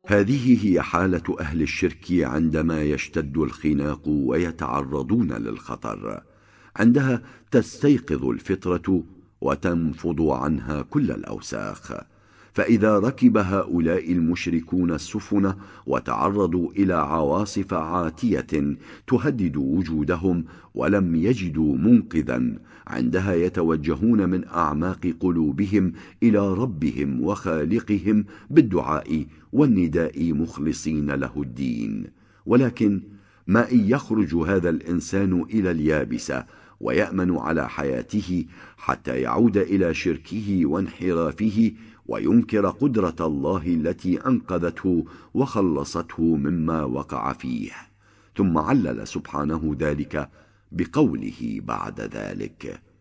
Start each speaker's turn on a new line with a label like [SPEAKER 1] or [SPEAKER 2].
[SPEAKER 1] هذه هي حالة أهل الشرك عندما يشتد الخناق ويتعرضون للخطر. عندها تستيقظ الفطرة وتنفض عنها كل الأوساخ. فإذا ركب هؤلاء المشركون السفن وتعرضوا إلى عواصف عاتية تهدد وجودهم ولم يجدوا منقذا، عندها يتوجهون من أعماق قلوبهم إلى ربهم وخالقهم بالدعاء والنداء مخلصين له الدين. ولكن ما إن يخرج هذا الإنسان إلى اليابسة ويأمن على حياته حتى يعود إلى شركه وانحرافه وينكر قدرة الله التي أنقذته وخلصته مما وقع فيه. ثم علل سبحانه ذلك بقوله بعد ذلك: